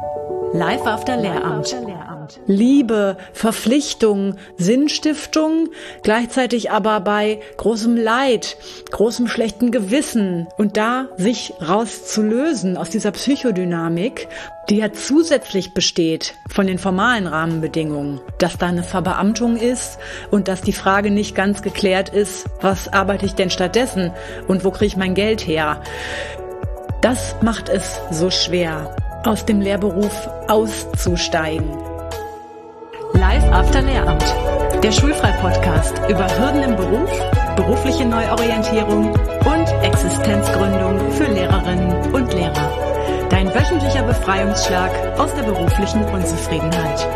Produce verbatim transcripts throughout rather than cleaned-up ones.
Live after Lehramt. Liebe, Verpflichtung, Sinnstiftung, gleichzeitig aber bei großem Leid, großem schlechten Gewissen und da sich rauszulösen aus dieser Psychodynamik, die ja zusätzlich besteht von den formalen Rahmenbedingungen, dass da eine Verbeamtung ist und dass die Frage nicht ganz geklärt ist, was arbeite ich denn stattdessen und wo kriege ich mein Geld her? Das macht es so schwer, aus dem Lehrberuf auszusteigen. Live after Lehramt. Der Schulfrei-Podcast über Hürden im Beruf, berufliche Neuorientierung und Existenzgründung für Lehrerinnen und Lehrer. Dein wöchentlicher Befreiungsschlag aus der beruflichen Unzufriedenheit.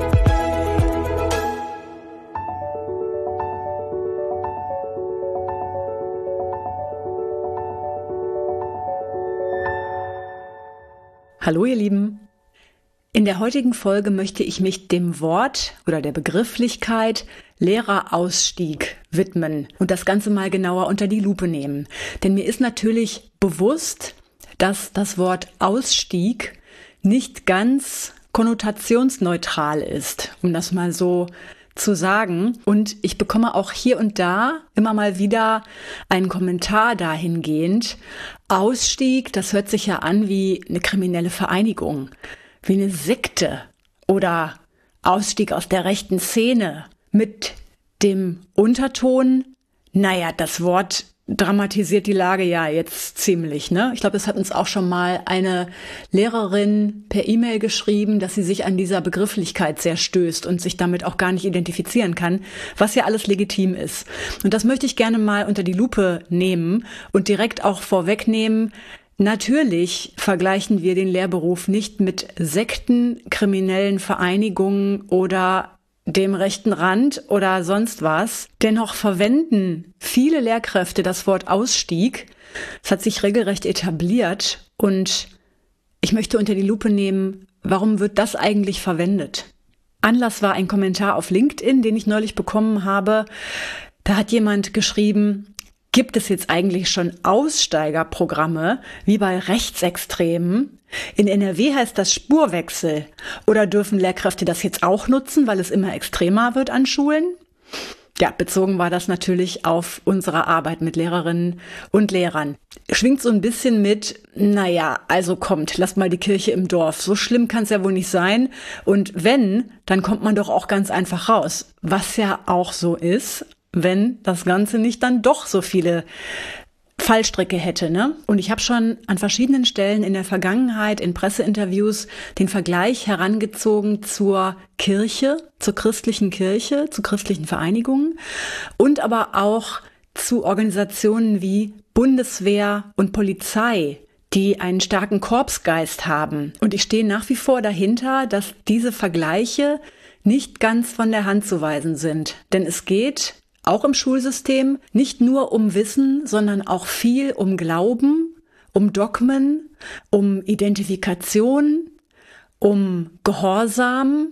Hallo ihr Lieben. In der heutigen Folge möchte ich mich dem Wort oder der Begrifflichkeit Lehrerausstieg widmen und das Ganze mal genauer unter die Lupe nehmen. Denn mir ist natürlich bewusst, dass das Wort Ausstieg nicht ganz konnotationsneutral ist, um das mal so zu sagen. Und ich bekomme auch hier und da immer mal wieder einen Kommentar dahingehend: Ausstieg, das hört sich ja an wie eine kriminelle Vereinigung, wie eine Sekte oder Ausstieg aus der rechten Szene mit dem Unterton, naja, das Wort dramatisiert die Lage ja jetzt ziemlich, ne? Ich glaube, das hat uns auch schon mal eine Lehrerin per E-Mail geschrieben, dass sie sich an dieser Begrifflichkeit sehr stößt und sich damit auch gar nicht identifizieren kann, was ja alles legitim ist. Und das möchte ich gerne mal unter die Lupe nehmen und direkt auch vorwegnehmen. Natürlich vergleichen wir den Lehrberuf nicht mit Sekten, kriminellen Vereinigungen oder dem rechten Rand oder sonst was. Dennoch verwenden viele Lehrkräfte das Wort Ausstieg. Es hat sich regelrecht etabliert und ich möchte unter die Lupe nehmen, warum wird das eigentlich verwendet? Anlass war ein Kommentar auf LinkedIn, den ich neulich bekommen habe. Da hat jemand geschrieben: Gibt es jetzt eigentlich schon Aussteigerprogramme, wie bei Rechtsextremen? In N R W heißt das Spurwechsel. Oder dürfen Lehrkräfte das jetzt auch nutzen, weil es immer extremer wird an Schulen? Ja, bezogen war das natürlich auf unsere Arbeit mit Lehrerinnen und Lehrern. Schwingt so ein bisschen mit, naja, also kommt, lasst mal die Kirche im Dorf. So schlimm kann es ja wohl nicht sein. Und wenn, dann kommt man doch auch ganz einfach raus. Was ja auch so ist, wenn das Ganze nicht dann doch so viele Fallstricke hätte, ne? Und ich habe schon an verschiedenen Stellen in der Vergangenheit in Presseinterviews den Vergleich herangezogen zur Kirche, zur christlichen Kirche, zu christlichen Vereinigungen und aber auch zu Organisationen wie Bundeswehr und Polizei, die einen starken Korpsgeist haben. Und ich stehe nach wie vor dahinter, dass diese Vergleiche nicht ganz von der Hand zu weisen sind. Denn es geht auch im Schulsystem nicht nur um Wissen, sondern auch viel um Glauben, um Dogmen, um Identifikation, um Gehorsam,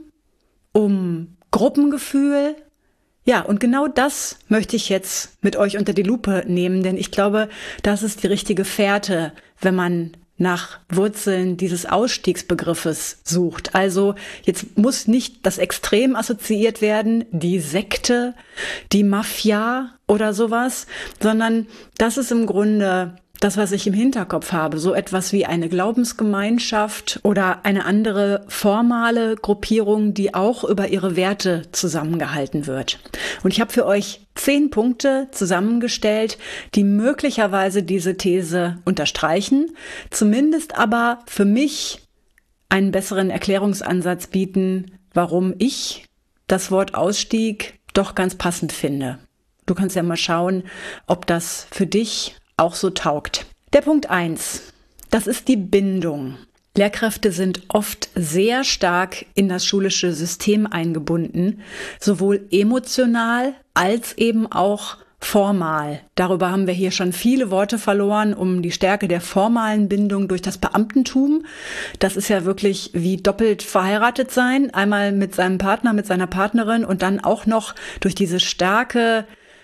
um Gruppengefühl. Ja, und genau das möchte ich jetzt mit euch unter die Lupe nehmen, denn ich glaube, das ist die richtige Fährte, wenn man nach Wurzeln dieses Ausstiegsbegriffes sucht. Also jetzt muss nicht das Extrem assoziiert werden, die Sekte, die Mafia oder sowas, sondern das ist im Grunde das, was ich im Hinterkopf habe. So etwas wie eine Glaubensgemeinschaft oder eine andere formale Gruppierung, die auch über ihre Werte zusammengehalten wird. Und ich habe für euch zehn Punkte zusammengestellt, die möglicherweise diese These unterstreichen, zumindest aber für mich einen besseren Erklärungsansatz bieten, warum ich das Wort Ausstieg doch ganz passend finde. Du kannst ja mal schauen, ob das für dich auch so taugt. Der Punkt eins, das ist die Bindung. Lehrkräfte sind oft sehr stark in das schulische System eingebunden, sowohl emotional als eben auch formal. Darüber haben wir hier schon viele Worte verloren, um die Stärke der formalen Bindung durch das Beamtentum. Das ist ja wirklich wie doppelt verheiratet sein, einmal mit seinem Partner, mit seiner Partnerin und dann auch noch durch diese starke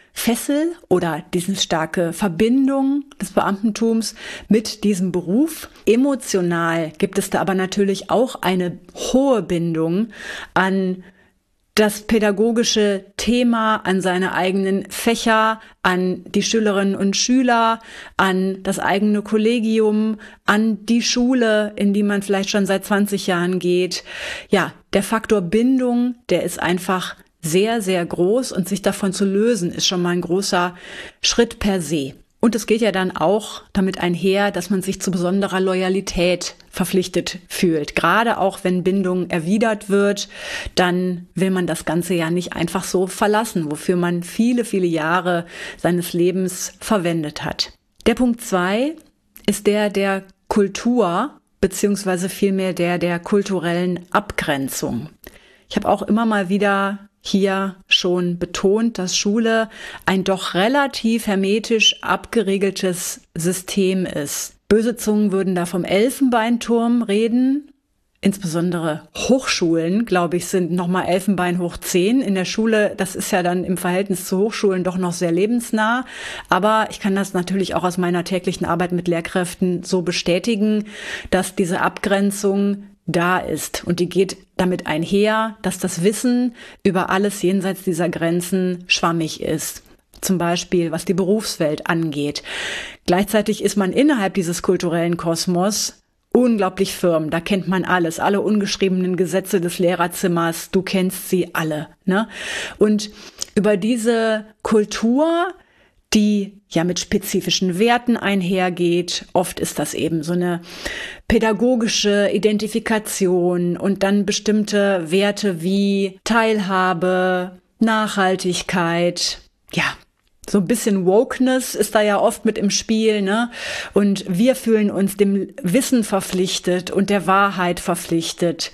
Fessel oder diese starke Verbindung des Beamtentums mit diesem Beruf. Emotional gibt es da aber natürlich auch eine hohe Bindung an das pädagogische Thema, an seine eigenen Fächer, an die Schülerinnen und Schüler, an das eigene Kollegium, an die Schule, in die man vielleicht schon seit zwanzig Jahren geht. Ja, der Faktor Bindung, der ist einfach sehr, sehr groß und sich davon zu lösen, ist schon mal ein großer Schritt per se. Und es geht ja dann auch damit einher, dass man sich zu besonderer Loyalität verpflichtet fühlt. Gerade auch wenn Bindung erwidert wird, dann will man das Ganze ja nicht einfach so verlassen, wofür man viele, viele Jahre seines Lebens verwendet hat. Der Punkt zwei ist der der Kultur, beziehungsweise vielmehr der der kulturellen Abgrenzung. Ich habe auch immer mal wieder hier schon betont, dass Schule ein doch relativ hermetisch abgeriegeltes System ist. Böse Zungen würden da vom Elfenbeinturm reden. Insbesondere Hochschulen, glaube ich, sind nochmal Elfenbein hoch zehn. In der Schule, das ist ja dann im Verhältnis zu Hochschulen doch noch sehr lebensnah. Aber ich kann das natürlich auch aus meiner täglichen Arbeit mit Lehrkräften so bestätigen, dass diese Abgrenzung da ist. Und die geht damit einher, dass das Wissen über alles jenseits dieser Grenzen schwammig ist. Zum Beispiel, was die Berufswelt angeht. Gleichzeitig ist man innerhalb dieses kulturellen Kosmos unglaublich firm. Da kennt man alles, alle ungeschriebenen Gesetze des Lehrerzimmers. Du kennst sie alle, ne? Und über diese Kultur, die ja mit spezifischen Werten einhergeht. Oft ist das eben so eine pädagogische Identifikation und dann bestimmte Werte wie Teilhabe, Nachhaltigkeit, ja, so ein bisschen Wokeness ist da ja oft mit im Spiel, ne? Und wir fühlen uns dem Wissen verpflichtet und der Wahrheit verpflichtet.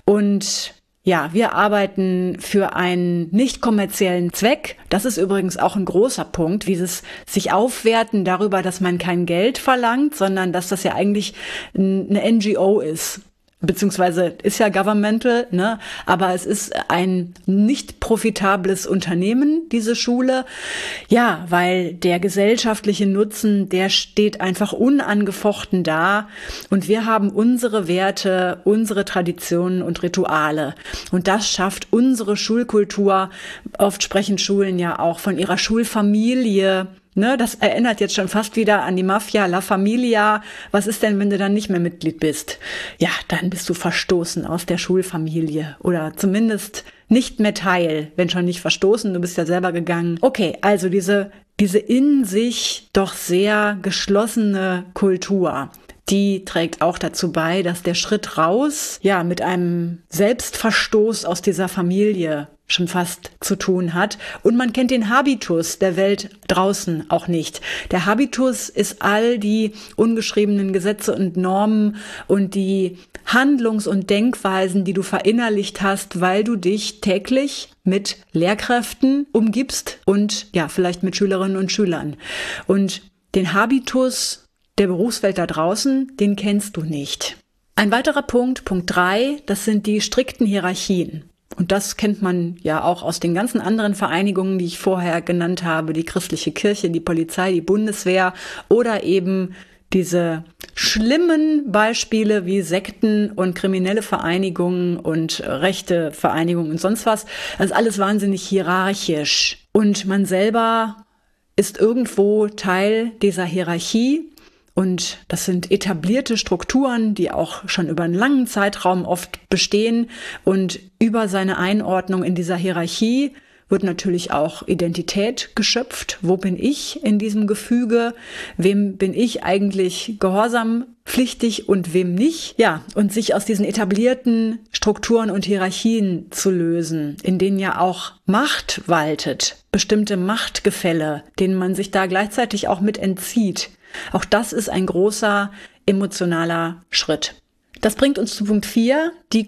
Und ja, wir arbeiten für einen nicht kommerziellen Zweck. Das ist übrigens auch ein großer Punkt, dieses sich aufwerten darüber, dass man kein Geld verlangt, sondern dass das ja eigentlich eine N G O ist. Beziehungsweise ist ja governmental, ne? Aber es ist ein nicht profitables Unternehmen, diese Schule. Ja, weil der gesellschaftliche Nutzen, der steht einfach unangefochten da. Und wir haben unsere Werte, unsere Traditionen und Rituale. Und das schafft unsere Schulkultur. Oft sprechen Schulen ja auch von ihrer Schulfamilie. Ne, das erinnert jetzt schon fast wieder an die Mafia, La Familia. Was ist denn, wenn du dann nicht mehr Mitglied bist? Ja, dann bist du verstoßen aus der Schulfamilie oder zumindest nicht mehr Teil, wenn schon nicht verstoßen, du bist ja selber gegangen. Okay, also diese, diese in sich doch sehr geschlossene Kultur, die trägt auch dazu bei, dass der Schritt raus, ja, mit einem Selbstverstoß aus dieser Familie schon fast zu tun hat. Und man kennt den Habitus der Welt draußen auch nicht. Der Habitus ist all die ungeschriebenen Gesetze und Normen und die Handlungs- und Denkweisen, die du verinnerlicht hast, weil du dich täglich mit Lehrkräften umgibst und ja, vielleicht mit Schülerinnen und Schülern. Und den Habitus der Berufswelt da draußen, den kennst du nicht. Ein weiterer Punkt, Punkt drei, das sind die strikten Hierarchien. Und das kennt man ja auch aus den ganzen anderen Vereinigungen, die ich vorher genannt habe, die christliche Kirche, die Polizei, die Bundeswehr oder eben diese schlimmen Beispiele wie Sekten und kriminelle Vereinigungen und rechte Vereinigungen und sonst was. Das ist alles wahnsinnig hierarchisch. Und man selber ist irgendwo Teil dieser Hierarchie. Und das sind etablierte Strukturen, die auch schon über einen langen Zeitraum oft bestehen. Und über seine Einordnung in dieser Hierarchie wird natürlich auch Identität geschöpft. Wo bin ich in diesem Gefüge? Wem bin ich eigentlich gehorsampflichtig und wem nicht? Ja, und sich aus diesen etablierten Strukturen und Hierarchien zu lösen, in denen ja auch Macht waltet, bestimmte Machtgefälle, denen man sich da gleichzeitig auch mit entzieht. Auch das ist ein großer emotionaler Schritt. Das bringt uns zu Punkt vier, die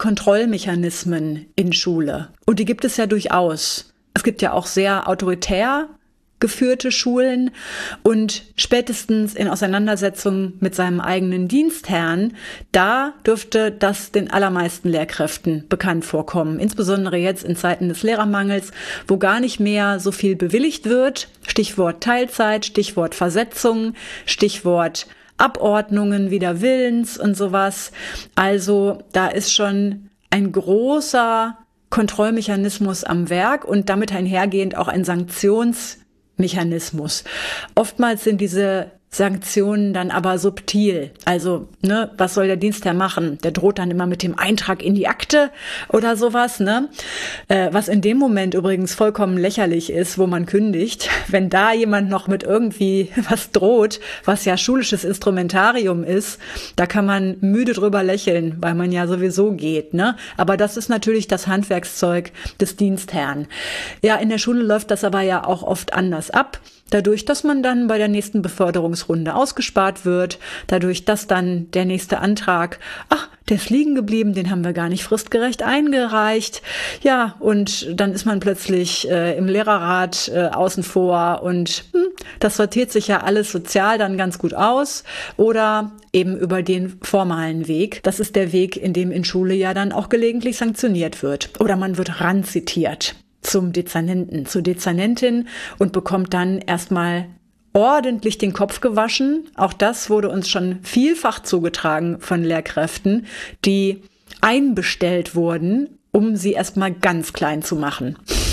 Kontrollmechanismen in Schule. Und die gibt es ja durchaus. Es gibt ja auch sehr autoritär geführte Schulen und spätestens in Auseinandersetzung mit seinem eigenen Dienstherrn, da dürfte das den allermeisten Lehrkräften bekannt vorkommen. Insbesondere jetzt in Zeiten des Lehrermangels, wo gar nicht mehr so viel bewilligt wird. Stichwort Teilzeit, Stichwort Versetzung, Stichwort Abordnungen wider Willens und sowas. Also da ist schon ein großer Kontrollmechanismus am Werk und damit einhergehend auch ein Sanktionsmechanismus. Oftmals sind diese Sanktionen dann aber subtil. Also, ne, was soll der Dienstherr machen? Der droht dann immer mit dem Eintrag in die Akte oder sowas, ne? Äh, was in dem Moment übrigens vollkommen lächerlich ist, wo man kündigt. Wenn da jemand noch mit irgendwie was droht, was ja schulisches Instrumentarium ist, da kann man müde drüber lächeln, weil man ja sowieso geht, ne? Aber das ist natürlich das Handwerkszeug des Dienstherrn. Ja, in der Schule läuft das aber ja auch oft anders ab. Dadurch, dass man dann bei der nächsten Beförderungsrunde ausgespart wird, dadurch, dass dann der nächste Antrag, ach, der ist liegen geblieben, den haben wir gar nicht fristgerecht eingereicht. Ja, und dann ist man plötzlich äh, im Lehrerrat äh, außen vor und hm, das sortiert sich ja alles sozial dann ganz gut aus oder eben über den formalen Weg. Das ist der Weg, in dem in Schule ja dann auch gelegentlich sanktioniert wird. Oder man wird ranzitiert zum Dezernenten, zur Dezernentin und bekommt dann erstmal ordentlich den Kopf gewaschen. Auch das wurde uns schon vielfach zugetragen von Lehrkräften, die einbestellt wurden, um sie erstmal ganz klein zu machen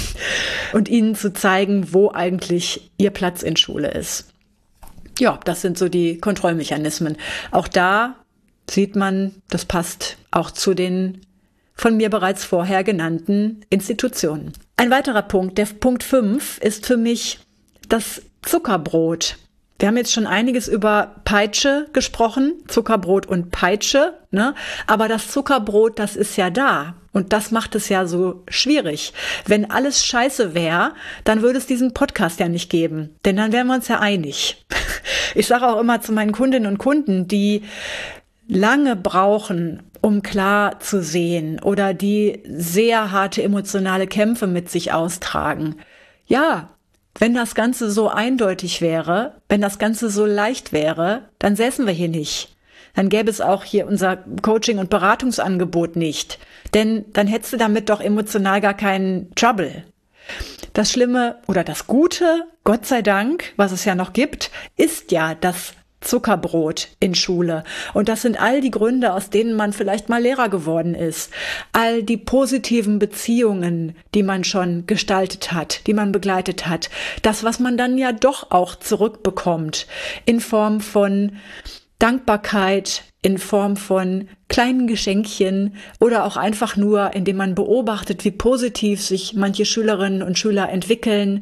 und ihnen zu zeigen, wo eigentlich ihr Platz in Schule ist. Ja, das sind so die Kontrollmechanismen. Auch da sieht man, das passt auch zu den von mir bereits vorher genannten Institutionen. Ein weiterer Punkt, der Punkt fünf, ist für mich das Zuckerbrot. Wir haben jetzt schon einiges über Peitsche gesprochen, Zuckerbrot und Peitsche, ne? Aber das Zuckerbrot, das ist ja da. Und das macht es ja so schwierig. Wenn alles scheiße wäre, dann würde es diesen Podcast ja nicht geben. Denn dann wären wir uns ja einig. Ich sage auch immer zu meinen Kundinnen und Kunden, die lange brauchen, um klar zu sehen oder die sehr harte emotionale Kämpfe mit sich austragen. Ja, wenn das Ganze so eindeutig wäre, wenn das Ganze so leicht wäre, dann säßen wir hier nicht. Dann gäbe es auch hier unser Coaching- und Beratungsangebot nicht. Denn dann hättest du damit doch emotional gar keinen Trouble. Das Schlimme oder das Gute, Gott sei Dank, was es ja noch gibt, ist ja, dass Zuckerbrot in Schule. Und das sind all die Gründe, aus denen man vielleicht mal Lehrer geworden ist. All die positiven Beziehungen, die man schon gestaltet hat, die man begleitet hat. Das, was man dann ja doch auch zurückbekommt in Form von Dankbarkeit, in Form von kleinen Geschenkchen oder auch einfach nur, indem man beobachtet, wie positiv sich manche Schülerinnen und Schüler entwickeln.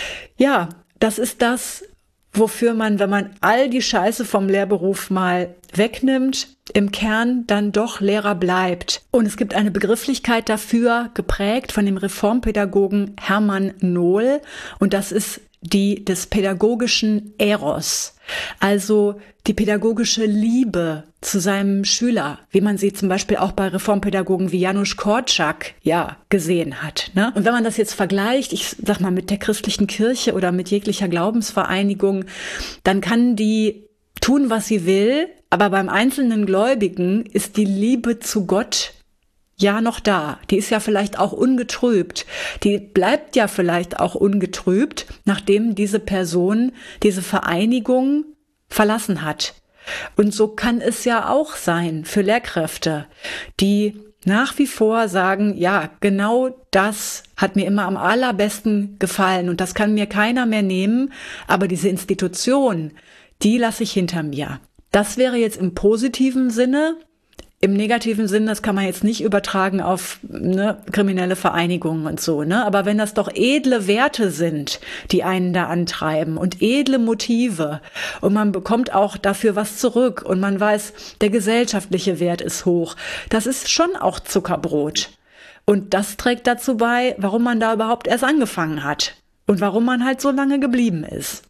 Ja, das ist das, wofür man, wenn man all die Scheiße vom Lehrberuf mal wegnimmt, im Kern dann doch Lehrer bleibt. Und es gibt eine Begrifflichkeit dafür, geprägt von dem Reformpädagogen Hermann Nohl, und das ist die des pädagogischen Eros, also die pädagogische Liebe zu seinem Schüler, wie man sie zum Beispiel auch bei Reformpädagogen wie Janusz Korczak ja gesehen hat. Ne? Und wenn man das jetzt vergleicht, ich sag mal mit der christlichen Kirche oder mit jeglicher Glaubensvereinigung, dann kann die tun, was sie will, aber beim einzelnen Gläubigen ist die Liebe zu Gott ja noch da. Die ist ja vielleicht auch ungetrübt. Die bleibt ja vielleicht auch ungetrübt, nachdem diese Person diese Vereinigung verlassen hat. Und so kann es ja auch sein für Lehrkräfte, die nach wie vor sagen, ja, genau das hat mir immer am allerbesten gefallen und das kann mir keiner mehr nehmen, aber diese Institution, die lasse ich hinter mir. Das wäre jetzt im positiven Sinne. Im negativen Sinne, das kann man jetzt nicht übertragen auf ne, kriminelle Vereinigungen und so, ne? Aber wenn das doch edle Werte sind, die einen da antreiben und edle Motive und man bekommt auch dafür was zurück und man weiß, der gesellschaftliche Wert ist hoch, das ist schon auch Zuckerbrot. Und das trägt dazu bei, warum man da überhaupt erst angefangen hat und warum man halt so lange geblieben ist.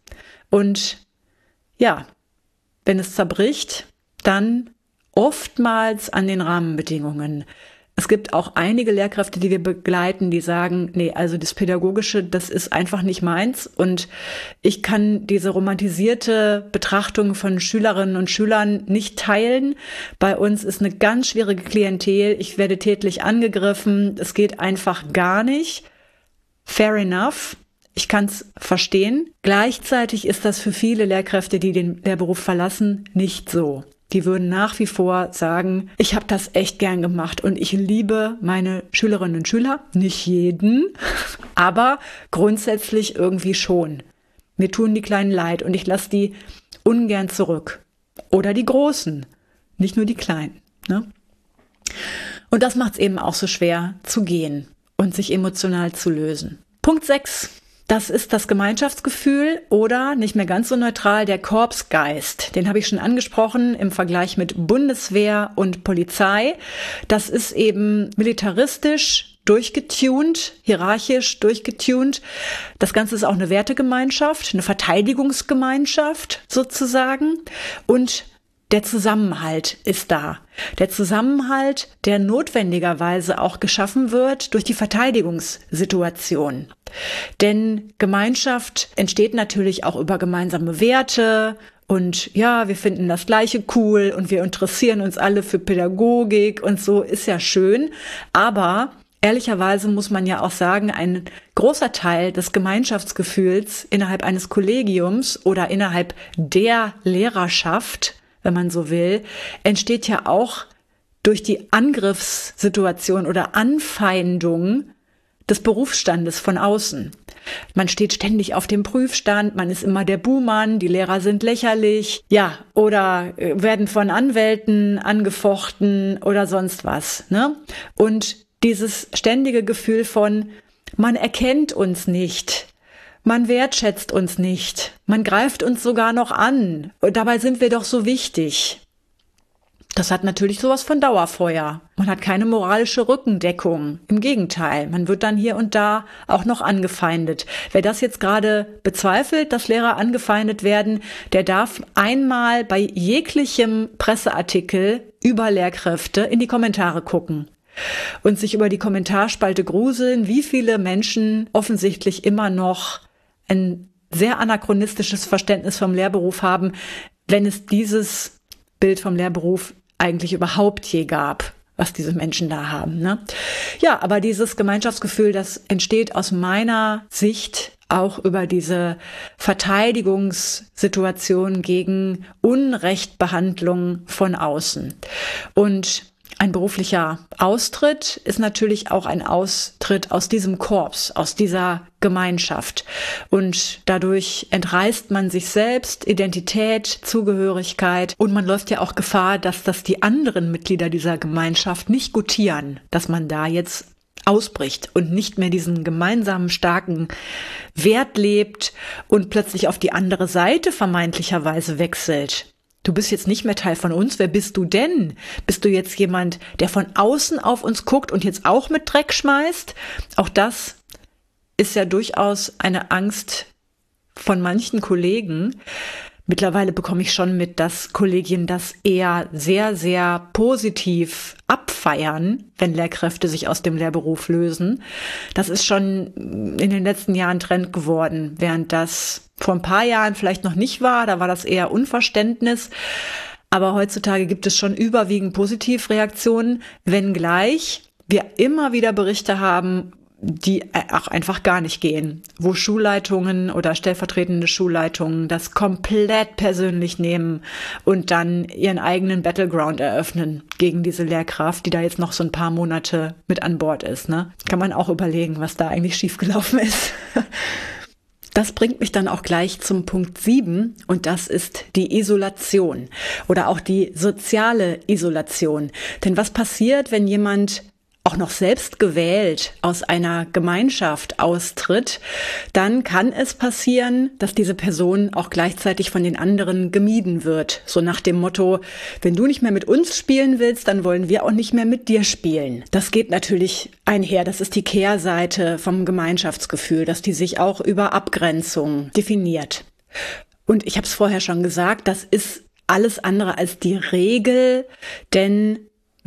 Und ja, wenn es zerbricht, dann oftmals an den Rahmenbedingungen. Es gibt auch einige Lehrkräfte, die wir begleiten, die sagen, nee, also das Pädagogische, das ist einfach nicht meins und ich kann diese romantisierte Betrachtung von Schülerinnen und Schülern nicht teilen. Bei uns ist eine ganz schwierige Klientel, ich werde tätlich angegriffen, es geht einfach gar nicht. Fair enough. Ich kann es verstehen. Gleichzeitig ist das für viele Lehrkräfte, die den Lehrberuf verlassen, nicht so. Die würden nach wie vor sagen, ich habe das echt gern gemacht und ich liebe meine Schülerinnen und Schüler, nicht jeden, aber grundsätzlich irgendwie schon. Mir tun die Kleinen leid und ich lasse die ungern zurück. Oder die Großen, nicht nur die Kleinen. Ne? Und das macht es eben auch so schwer zu gehen und sich emotional zu lösen. Punkt sechs. Das ist das Gemeinschaftsgefühl oder, nicht mehr ganz so neutral, der Korpsgeist. Den habe ich schon angesprochen im Vergleich mit Bundeswehr und Polizei. Das ist eben militaristisch durchgetunt, hierarchisch durchgetunt. Das Ganze ist auch eine Wertegemeinschaft, eine Verteidigungsgemeinschaft sozusagen. Und der Zusammenhalt ist da. Der Zusammenhalt, der notwendigerweise auch geschaffen wird durch die Verteidigungssituation. Denn Gemeinschaft entsteht natürlich auch über gemeinsame Werte und ja, wir finden das Gleiche cool und wir interessieren uns alle für Pädagogik und so, ist ja schön. Aber ehrlicherweise muss man ja auch sagen, ein großer Teil des Gemeinschaftsgefühls innerhalb eines Kollegiums oder innerhalb der Lehrerschaft, wenn man so will, entsteht ja auch durch die Angriffssituation oder Anfeindung des Berufsstandes von außen. Man steht ständig auf dem Prüfstand, man ist immer der Buhmann, die Lehrer sind lächerlich, ja, oder werden von Anwälten angefochten oder sonst was, ne? Und dieses ständige Gefühl von, man erkennt uns nicht, man wertschätzt uns nicht, man greift uns sogar noch an, und dabei sind wir doch so wichtig. Das hat natürlich sowas von Dauerfeuer. Man hat keine moralische Rückendeckung. Im Gegenteil, man wird dann hier und da auch noch angefeindet. Wer das jetzt gerade bezweifelt, dass Lehrer angefeindet werden, der darf einmal bei jeglichem Presseartikel über Lehrkräfte in die Kommentare gucken und sich über die Kommentarspalte gruseln, wie viele Menschen offensichtlich immer noch ein sehr anachronistisches Verständnis vom Lehrberuf haben, wenn es dieses Bild vom Lehrberuf eigentlich überhaupt je gab, was diese Menschen da haben. Ne? Ja, aber dieses Gemeinschaftsgefühl, das entsteht aus meiner Sicht auch über diese Verteidigungssituation gegen Unrechtbehandlung von außen. Und ein beruflicher Austritt ist natürlich auch ein Austritt aus diesem Korps, aus dieser Gemeinschaft. Und dadurch entreißt man sich selbst, Identität, Zugehörigkeit. Und man läuft ja auch Gefahr, dass das die anderen Mitglieder dieser Gemeinschaft nicht gutieren, dass man da jetzt ausbricht und nicht mehr diesen gemeinsamen starken Wert lebt und plötzlich auf die andere Seite vermeintlicherweise wechselt. Du bist jetzt nicht mehr Teil von uns. Wer bist du denn? Bist du jetzt jemand, der von außen auf uns guckt und jetzt auch mit Dreck schmeißt? Auch das ist ja durchaus eine Angst von manchen Kollegen. Mittlerweile bekomme ich schon mit, dass Kollegien das eher sehr, sehr positiv abfeiern, wenn Lehrkräfte sich aus dem Lehrberuf lösen. Das ist schon in den letzten Jahren Trend geworden, während das vor ein paar Jahren vielleicht noch nicht war. Da war das eher Unverständnis. Aber heutzutage gibt es schon überwiegend Positivreaktionen, wenngleich wir immer wieder Berichte haben, die auch einfach gar nicht gehen, wo Schulleitungen oder stellvertretende Schulleitungen das komplett persönlich nehmen und dann ihren eigenen Battleground eröffnen gegen diese Lehrkraft, die da jetzt noch so ein paar Monate mit an Bord ist. Ne? Kann man auch überlegen, was da eigentlich schiefgelaufen ist. Das bringt mich dann auch gleich zum Punkt sieben und das ist die Isolation oder auch die soziale Isolation. Denn was passiert, wenn jemand auch noch selbst gewählt aus einer Gemeinschaft austritt, dann kann es passieren, dass diese Person auch gleichzeitig von den anderen gemieden wird. So nach dem Motto, wenn du nicht mehr mit uns spielen willst, dann wollen wir auch nicht mehr mit dir spielen. Das geht natürlich einher. Das ist die Kehrseite vom Gemeinschaftsgefühl, dass die sich auch über Abgrenzung definiert. Und ich habe es vorher schon gesagt, das ist alles andere als die Regel, denn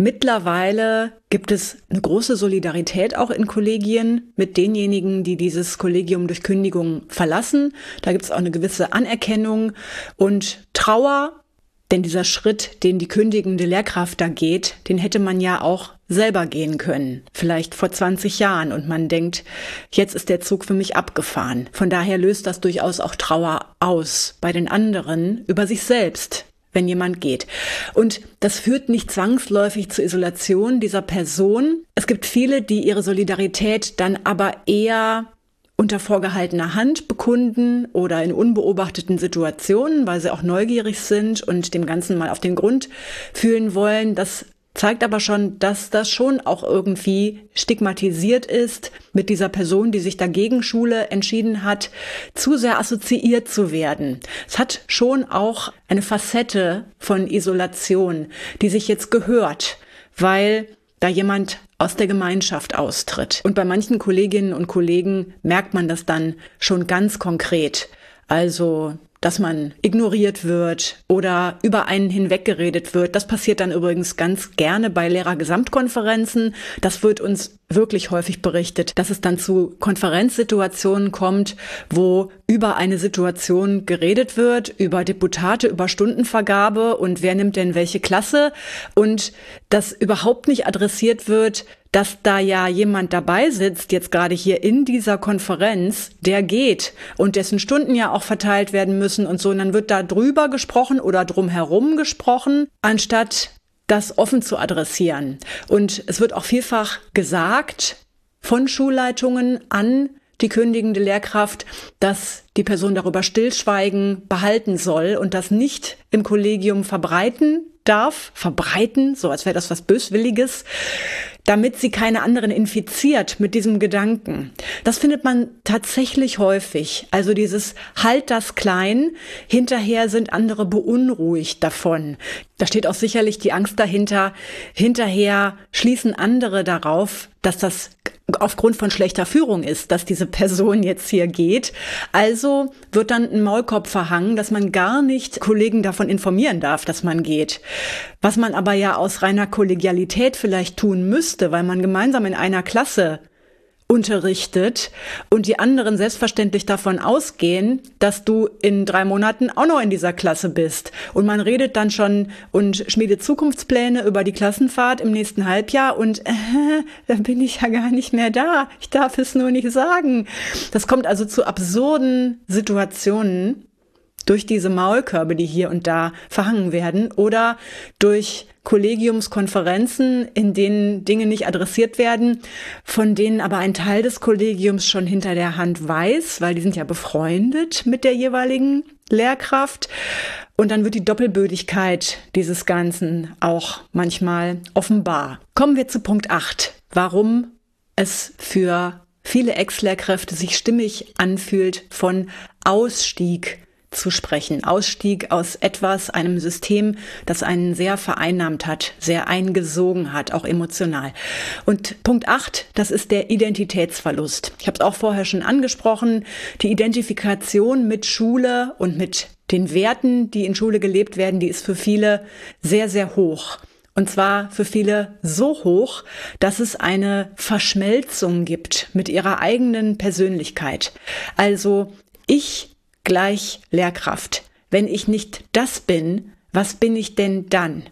mittlerweile gibt es eine große Solidarität auch in Kollegien mit denjenigen, die dieses Kollegium durch Kündigung verlassen. Da gibt es auch eine gewisse Anerkennung und Trauer. Denn dieser Schritt, den die kündigende Lehrkraft da geht, den hätte man ja auch selber gehen können. Vielleicht vor zwanzig Jahren. Und man denkt, jetzt ist der Zug für mich abgefahren. Von daher löst das durchaus auch Trauer aus bei den anderen über sich selbst, wenn jemand geht. Und das führt nicht zwangsläufig zur Isolation dieser Person. Es gibt viele, die ihre Solidarität dann aber eher unter vorgehaltener Hand bekunden oder in unbeobachteten Situationen, weil sie auch neugierig sind und dem Ganzen mal auf den Grund fühlen wollen. Das zeigt aber schon, dass das schon auch irgendwie stigmatisiert ist, mit dieser Person, die sich dagegen Schule entschieden hat, zu sehr assoziiert zu werden. Es hat schon auch eine Facette von Isolation, die sich jetzt gehört, weil da jemand aus der Gemeinschaft austritt. Und bei manchen Kolleginnen und Kollegen merkt man das dann schon ganz konkret. Also, dass man ignoriert wird oder über einen hinweggeredet wird. Das passiert dann übrigens ganz gerne bei Lehrergesamtkonferenzen. Das wird uns wirklich häufig berichtet, dass es dann zu Konferenzsituationen kommt, wo über eine Situation geredet wird, über Deputate, über Stundenvergabe und wer nimmt denn welche Klasse und dass überhaupt nicht adressiert wird, dass da ja jemand dabei sitzt, jetzt gerade hier in dieser Konferenz, der geht und dessen Stunden ja auch verteilt werden müssen und so. Und dann wird da drüber gesprochen oder drumherum gesprochen, anstatt das offen zu adressieren. Und es wird auch vielfach gesagt von Schulleitungen an die kündigende Lehrkraft, dass die Person darüber Stillschweigen behalten soll und das nicht im Kollegium verbreiten darf, verbreiten, so als wäre das was Böswilliges, damit sie keine anderen infiziert mit diesem Gedanken. Das findet man tatsächlich häufig. Also dieses Halt das klein, hinterher sind andere beunruhigt davon. Da steht auch sicherlich die Angst dahinter, hinterher schließen andere darauf, dass das aufgrund von schlechter Führung ist, dass diese Person jetzt hier geht. Also wird dann ein Maulkorb verhangen, dass man gar nicht Kollegen davon informieren darf, dass man geht. Was man aber ja aus reiner Kollegialität vielleicht tun müsste, weil man gemeinsam in einer Klasse unterrichtet und die anderen selbstverständlich davon ausgehen, dass du in drei Monaten auch noch in dieser Klasse bist. Und man redet dann schon und schmiedet Zukunftspläne über die Klassenfahrt im nächsten Halbjahr und äh, da bin ich ja gar nicht mehr da. Ich darf es nur nicht sagen. Das kommt also zu absurden Situationen durch diese Maulkörbe, die hier und da verhangen werden oder durch Kollegiumskonferenzen, in denen Dinge nicht adressiert werden, von denen aber ein Teil des Kollegiums schon hinter der Hand weiß, weil die sind ja befreundet mit der jeweiligen Lehrkraft. Und dann wird die Doppelbödigkeit dieses Ganzen auch manchmal offenbar. Kommen wir zu Punkt acht. Warum es für viele Ex-Lehrkräfte sich stimmig anfühlt, von Ausstieg zu sprechen. Ausstieg aus etwas, einem System, das einen sehr vereinnahmt hat, sehr eingesogen hat, auch emotional. Und Punkt acht, das ist der Identitätsverlust. Ich habe es auch vorher schon angesprochen. Die Identifikation mit Schule und mit den Werten, die in Schule gelebt werden, die ist für viele sehr, sehr hoch. Und zwar für viele so hoch, dass es eine Verschmelzung gibt mit ihrer eigenen Persönlichkeit. Also ich gleich Lehrkraft. Wenn ich nicht das bin, was bin ich denn dann?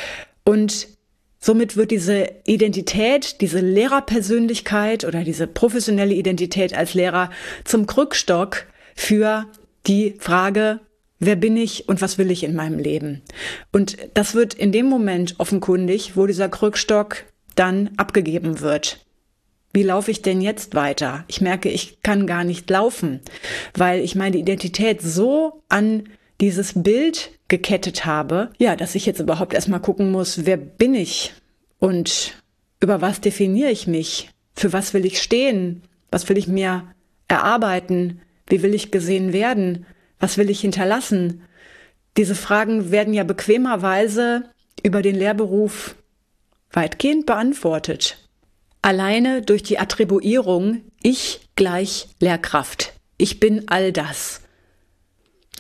Und somit wird diese Identität, diese Lehrerpersönlichkeit oder diese professionelle Identität als Lehrer zum Krückstock für die Frage, wer bin ich und was will ich in meinem Leben? Und das wird in dem Moment offenkundig, wo dieser Krückstock dann abgegeben wird. Wie laufe ich denn jetzt weiter? Ich merke, ich kann gar nicht laufen, weil ich meine Identität so an dieses Bild gekettet habe, ja, dass ich jetzt überhaupt erstmal gucken muss, wer bin ich und über was definiere ich mich? Für was will ich stehen? Was will ich mir erarbeiten? Wie will ich gesehen werden? Was will ich hinterlassen? Diese Fragen werden ja bequemerweise über den Lehrberuf weitgehend beantwortet. Alleine durch die Attribuierung, ich gleich Lehrkraft. Ich bin all das.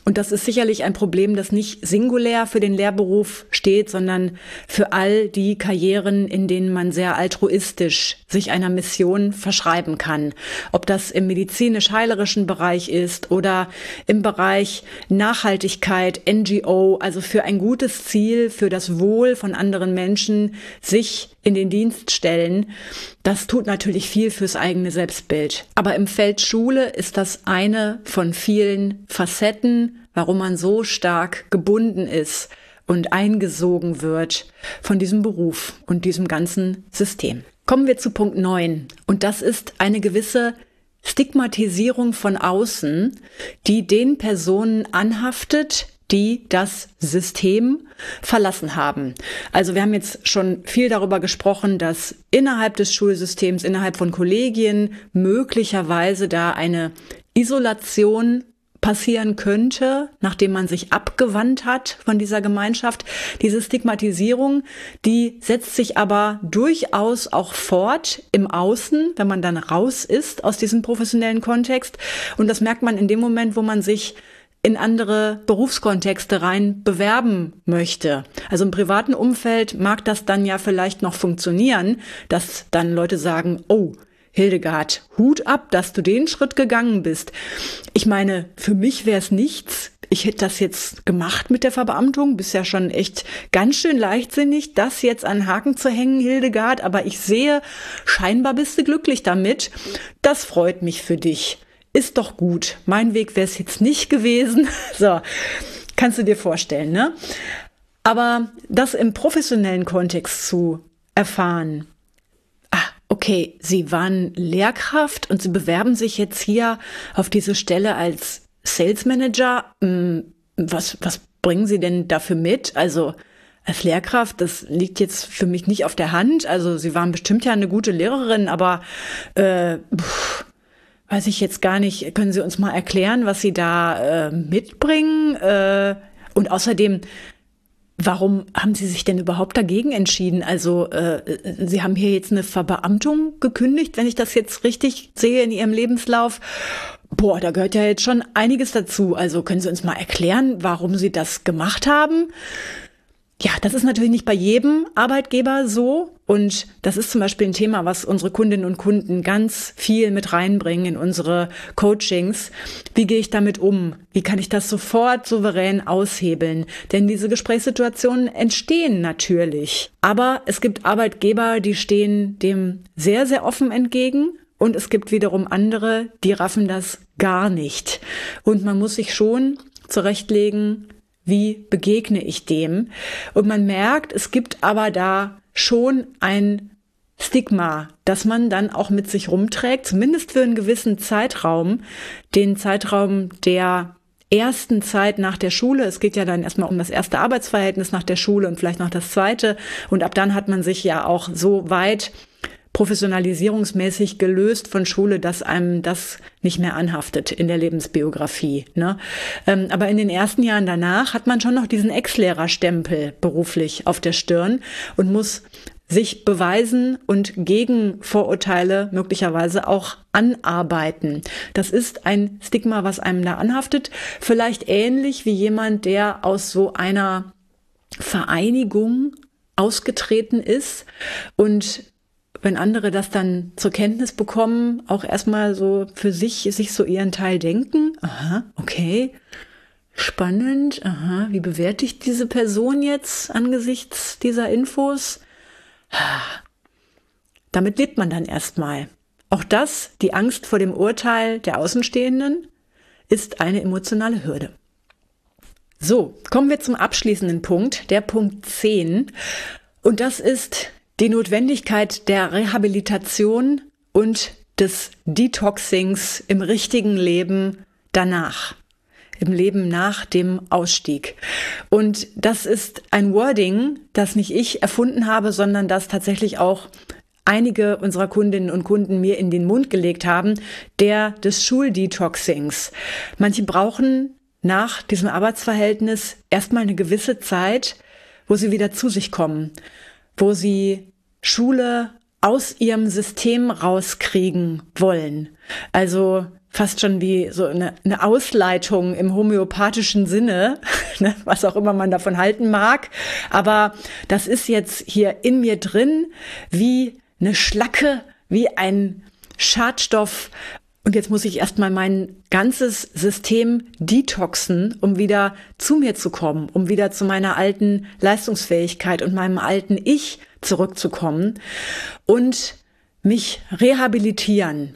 Und das ist sicherlich ein Problem, das nicht singulär für den Lehrberuf steht, sondern für all die Karrieren, in denen man sehr altruistisch sich einer Mission verschreiben kann. Ob das im medizinisch-heilerischen Bereich ist oder im Bereich Nachhaltigkeit, N G O, also für ein gutes Ziel, für das Wohl von anderen Menschen, sich in den Dienst stellen. Das tut natürlich viel fürs eigene Selbstbild. Aber im Feld Schule ist das eine von vielen Facetten, warum man so stark gebunden ist und eingesogen wird von diesem Beruf und diesem ganzen System. Kommen wir zu Punkt neun. Und das ist eine gewisse Stigmatisierung von außen, die den Personen anhaftet, die das System verlassen haben. Also wir haben jetzt schon viel darüber gesprochen, dass innerhalb des Schulsystems, innerhalb von Kollegien möglicherweise da eine Isolation passieren könnte, nachdem man sich abgewandt hat von dieser Gemeinschaft. Diese Stigmatisierung, die setzt sich aber durchaus auch fort im Außen, wenn man dann raus ist aus diesem professionellen Kontext. Und das merkt man in dem Moment, wo man sich in andere Berufskontexte rein bewerben möchte. Also im privaten Umfeld mag das dann ja vielleicht noch funktionieren, dass dann Leute sagen, oh, Hildegard, Hut ab, dass du den Schritt gegangen bist. Ich meine, für mich wäre es nichts. Ich hätte das jetzt gemacht mit der Verbeamtung. Bist ja schon echt ganz schön leichtsinnig, das jetzt an Haken zu hängen, Hildegard. Aber ich sehe, scheinbar bist du glücklich damit. Das freut mich für dich. Ist doch gut. Mein Weg wäre es jetzt nicht gewesen. So, kannst du dir vorstellen, ne? Aber das im professionellen Kontext zu erfahren, okay, Sie waren Lehrkraft und Sie bewerben sich jetzt hier auf diese Stelle als Sales Manager. Was, was bringen Sie denn dafür mit? Also als Lehrkraft, das liegt jetzt für mich nicht auf der Hand. Also Sie waren bestimmt ja eine gute Lehrerin, aber äh, pff, weiß ich jetzt gar nicht. Können Sie uns mal erklären, was Sie da äh, mitbringen? Äh, und außerdem, warum haben Sie sich denn überhaupt dagegen entschieden? Also äh, Sie haben hier jetzt eine Verbeamtung gekündigt, wenn ich das jetzt richtig sehe in Ihrem Lebenslauf. Boah, da gehört ja jetzt schon einiges dazu. Also können Sie uns mal erklären, warum Sie das gemacht haben? Ja, das ist natürlich nicht bei jedem Arbeitgeber so. Und das ist zum Beispiel ein Thema, was unsere Kundinnen und Kunden ganz viel mit reinbringen in unsere Coachings. Wie gehe ich damit um? Wie kann ich das sofort souverän aushebeln? Denn diese Gesprächssituationen entstehen natürlich. Aber es gibt Arbeitgeber, die stehen dem sehr, sehr offen entgegen. Und es gibt wiederum andere, die raffen das gar nicht. Und man muss sich schon zurechtlegen, wie begegne ich dem? Und man merkt, es gibt aber da schon ein Stigma, das man dann auch mit sich rumträgt, zumindest für einen gewissen Zeitraum, den Zeitraum der ersten Zeit nach der Schule. Es geht ja dann erstmal um das erste Arbeitsverhältnis nach der Schule und vielleicht noch das zweite. Und ab dann hat man sich ja auch so weit professionalisierungsmäßig gelöst von Schule, dass einem das nicht mehr anhaftet in der Lebensbiografie, ne? Ähm, aber in den ersten Jahren danach hat man schon noch diesen Ex-Lehrerstempel beruflich auf der Stirn und muss sich beweisen und gegen Vorurteile möglicherweise auch anarbeiten. Das ist ein Stigma, was einem da anhaftet. Vielleicht ähnlich wie jemand, der aus so einer Vereinigung ausgetreten ist und wenn andere das dann zur Kenntnis bekommen, auch erstmal so für sich, sich so ihren Teil denken. Aha, okay, spannend. Aha, wie bewerte ich diese Person jetzt angesichts dieser Infos? Damit lebt man dann erstmal. Auch das, die Angst vor dem Urteil der Außenstehenden, ist eine emotionale Hürde. So, kommen wir zum abschließenden Punkt, der Punkt zehn. Und das ist die Notwendigkeit der Rehabilitation und des Detoxings im richtigen Leben danach, im Leben nach dem Ausstieg. Und das ist ein Wording, das nicht ich erfunden habe, sondern das tatsächlich auch einige unserer Kundinnen und Kunden mir in den Mund gelegt haben, der des Schuldetoxings. Manche brauchen nach diesem Arbeitsverhältnis erstmal eine gewisse Zeit, wo sie wieder zu sich kommen, wo sie Schule aus ihrem System rauskriegen wollen. Also fast schon wie so eine, eine Ausleitung im homöopathischen Sinne, ne, was auch immer man davon halten mag. Aber das ist jetzt hier in mir drin wie eine Schlacke, wie ein Schadstoff. Und jetzt muss ich erstmal mein ganzes System detoxen, um wieder zu mir zu kommen, um wieder zu meiner alten Leistungsfähigkeit und meinem alten Ich zurückzukommen und mich rehabilitieren.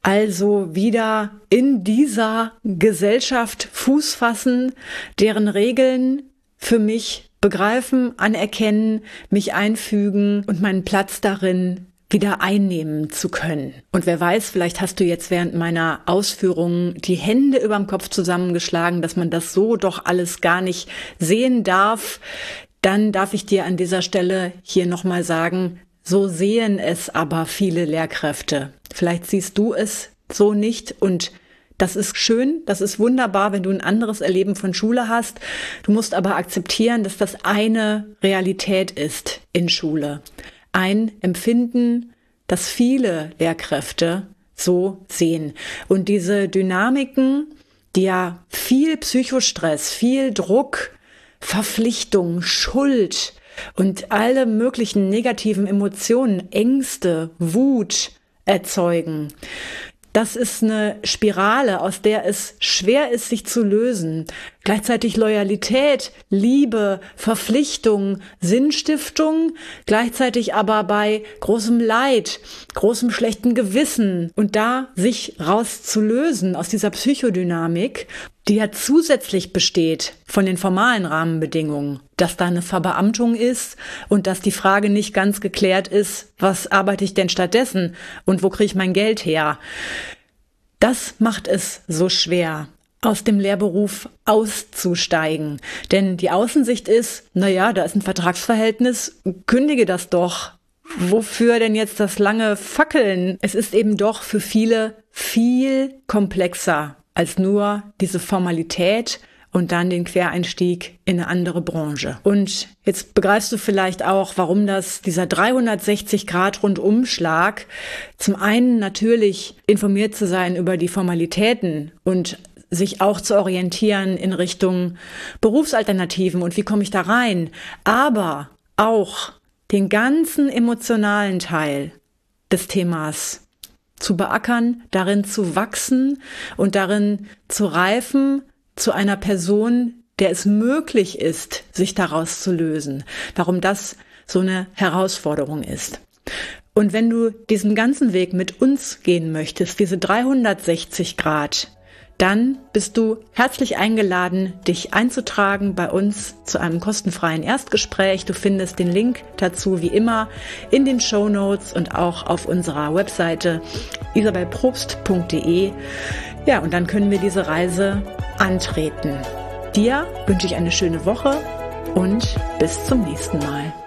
Also wieder in dieser Gesellschaft Fuß fassen, deren Regeln für mich begreifen, anerkennen, mich einfügen und meinen Platz darin wieder einnehmen zu können. Und wer weiß, vielleicht hast du jetzt während meiner Ausführungen die Hände überm Kopf zusammengeschlagen, dass man das so doch alles gar nicht sehen darf. Dann darf ich dir an dieser Stelle hier nochmal sagen, so sehen es aber viele Lehrkräfte. Vielleicht siehst du es so nicht und das ist schön, das ist wunderbar, wenn du ein anderes Erleben von Schule hast. Du musst aber akzeptieren, dass das eine Realität ist in Schule. Ein Empfinden, das viele Lehrkräfte so sehen. Und diese Dynamiken, die ja viel Psychostress, viel Druck, Verpflichtung, Schuld und alle möglichen negativen Emotionen, Ängste, Wut erzeugen. Das ist eine Spirale, aus der es schwer ist, sich zu lösen. Gleichzeitig Loyalität, Liebe, Verpflichtung, Sinnstiftung, gleichzeitig aber bei großem Leid, großem schlechten Gewissen. Und da sich rauszulösen aus dieser Psychodynamik, die ja zusätzlich besteht von den formalen Rahmenbedingungen, dass da eine Verbeamtung ist und dass die Frage nicht ganz geklärt ist, was arbeite ich denn stattdessen und wo kriege ich mein Geld her? Das macht es so schwer, aus dem Lehrberuf auszusteigen. Denn die Außensicht ist, naja, da ist ein Vertragsverhältnis, kündige das doch. Wofür denn jetzt das lange Fackeln? Es ist eben doch für viele viel komplexer als nur diese Formalität und dann den Quereinstieg in eine andere Branche. Und jetzt begreifst du vielleicht auch, warum das dieser dreihundertsechzig Grad Rundumschlag, zum einen natürlich informiert zu sein über die Formalitäten und sich auch zu orientieren in Richtung Berufsalternativen und wie komme ich da rein, aber auch den ganzen emotionalen Teil des Themas zu beackern, darin zu wachsen und darin zu reifen zu einer Person, der es möglich ist, sich daraus zu lösen. Warum das so eine Herausforderung ist. Und wenn du diesen ganzen Weg mit uns gehen möchtest, diese dreihundertsechzig Grad, dann bist du herzlich eingeladen, dich einzutragen bei uns zu einem kostenfreien Erstgespräch. Du findest den Link dazu wie immer in den Shownotes und auch auf unserer Webseite isabelprobst punkt de. Ja, und dann können wir diese Reise antreten. Dir wünsche ich eine schöne Woche und bis zum nächsten Mal.